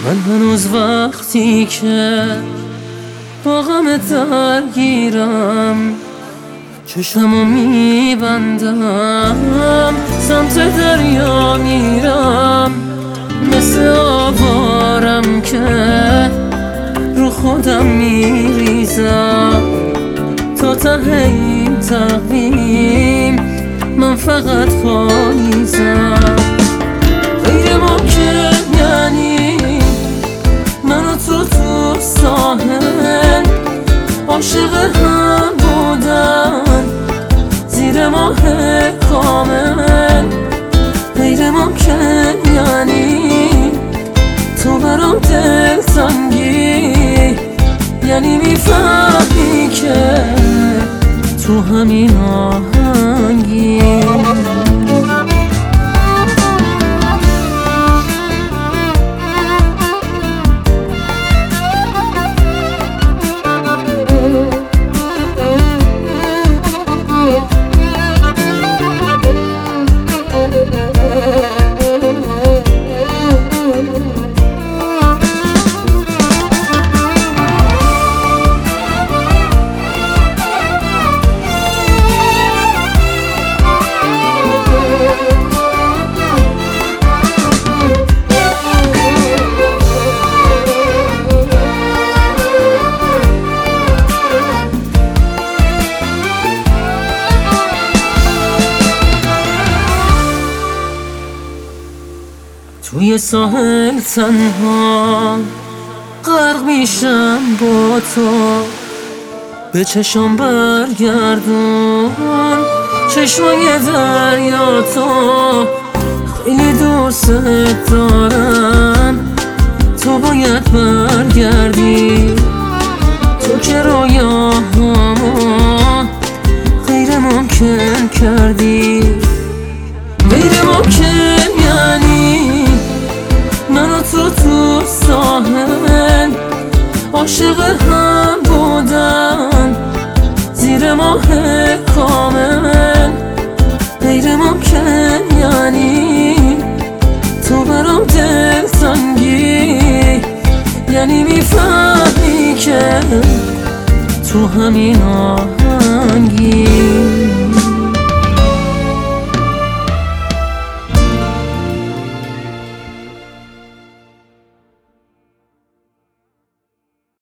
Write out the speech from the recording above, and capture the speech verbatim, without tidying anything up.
من هنوز وقتی که با غمت درگیرم چشمو میبندم، سمت دریا میرم، مثل آوارم که رو خودم میریزم. تا ته این تقویم من فقط پاییزم. غیر ممکن یعنی من و تو تو ساحل عاشق هم بودن زیر ماه کامل. غیر ممکن یعنی تو برام دلتنگی، یعنی میفهمی که تو همین آهنگی. توی ساحل تنها غرق میشم با تو، به چشم برگردون چشمای دریا. تو خیلی دوست دارم، تو باید برگردی. تو که رویاهامو غیر ممکن کردی. غیر ممکن یعنی من و تو تو ساحل عاشق هم بودن زیر ماه کامل. غیر ممکن یعنی تو برام دلتنگی، یعنی میفهمی که تو همین آهنگی.